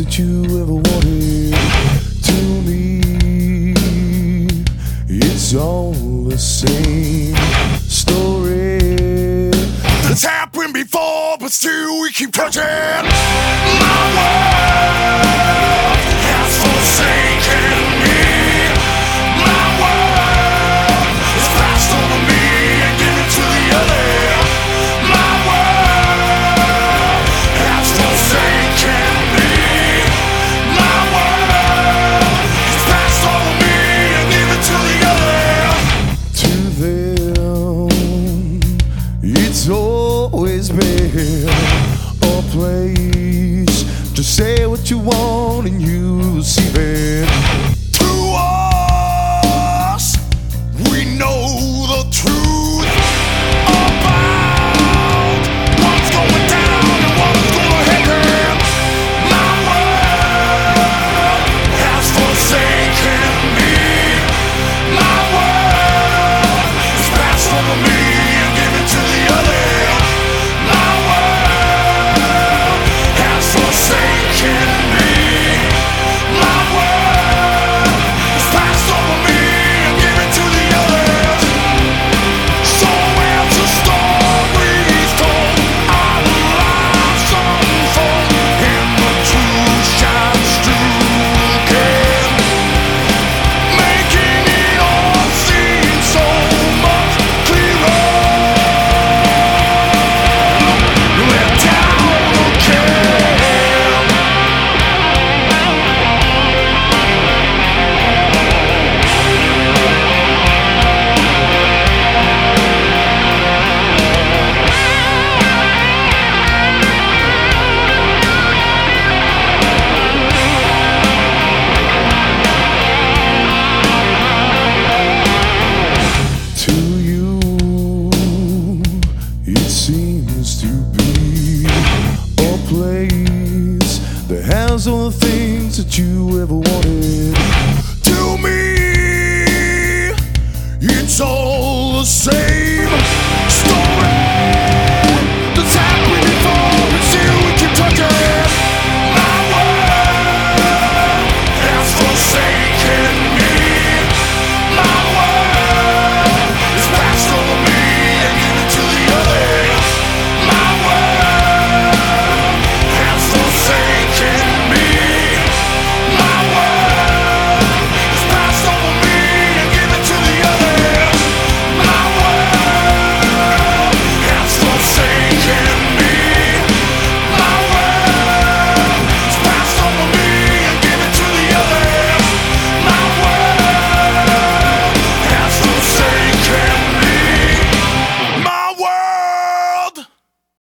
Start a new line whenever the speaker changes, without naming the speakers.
that you ever wanted. To me, it's all the same story that's happened before, but still we keep touching. My world has forsaken me. My world is passed over me and given to the other. My world has forsaken me. My world is passed over me and given to the other. To them, it's always been a place to say what you want and you receive it. To us, we know the truth about what's going down and what's gonna happen. My world has forsaken me. My world is passed over me and given to the other. My world has forsaken me. My world is passed over me and given to the other. So ends the stories told, our lives unfold, and the truth shines through again, making it all seem so much clearer. Let down again. To you, it seems to be a place that has all the things that you ever wanted. To me, it's all the same.